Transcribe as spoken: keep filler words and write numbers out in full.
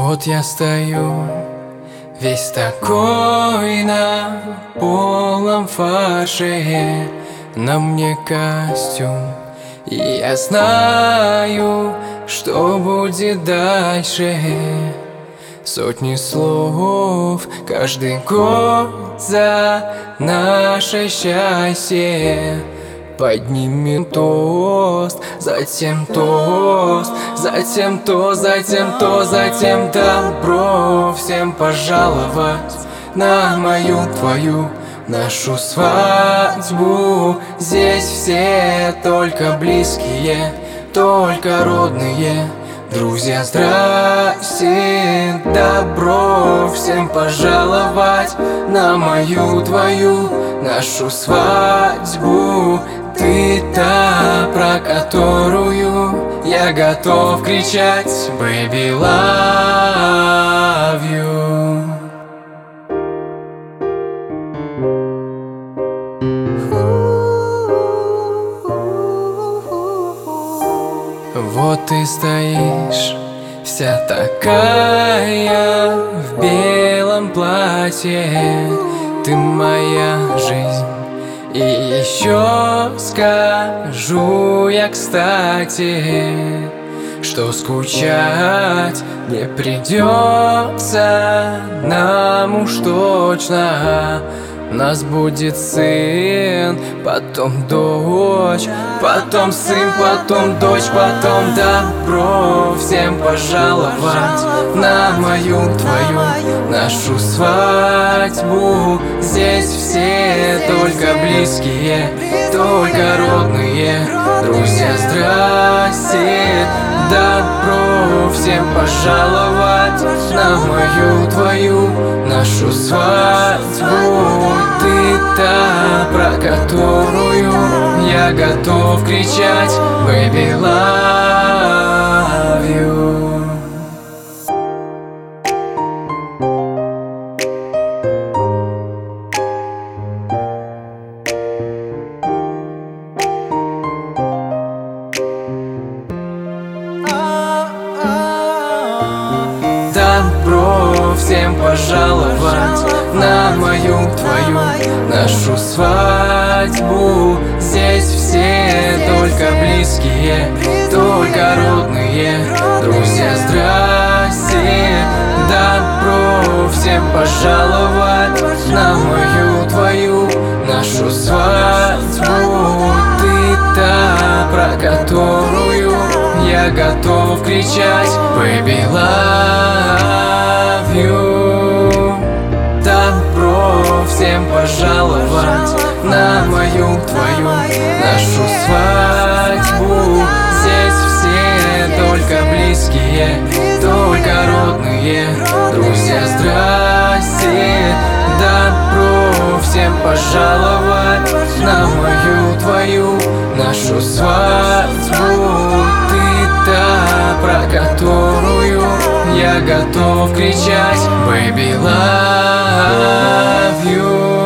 Вот я стою, весь такой на полном фарше, на мне костюм, и я знаю, что будет дальше. Сотни слов каждый год за наше счастье. Поднимем тост, затем тост, затем тост, затем тост, затем добро всем пожаловать на мою, твою, нашу свадьбу. Здесь все только близкие, только родные, друзья, здрасте, добро всем пожаловать на мою, твою, нашу свадьбу. Ты та, про которую я готов кричать «Baby, love you». Вот ты стоишь, вся такая в белом платье. Ты моя жизнь. И еще скажу я, кстати, что скучать не придется нам уж точно. Нас будет сын, потом дочь, потом сын, потом дочь, потом добро всем пожаловать на мою, твою, нашу свадьбу. Здесь все только близкие, только родные, друзья, здрасте, добро всем пожаловать на мою, твою, нашу свадьбу. Ты та, про которую я готов кричать «Baby, love you». Добро всем пожаловать на мою, твою, нашу свадьбу. Здесь все только близкие, только родные, друзья, здрасте, добро всем пожаловать на мою, твою, нашу свадьбу. Ты та, про которую я готов кричать «Baby, love you». Добро всем пожаловать на мою, твою, нашу свадьбу. Здесь все только близкие, только родные, друзья, здрасте, добро всем пожаловать на мою, твою, нашу свадьбу. Ты та, про которую я готов кричать «Baby, love you».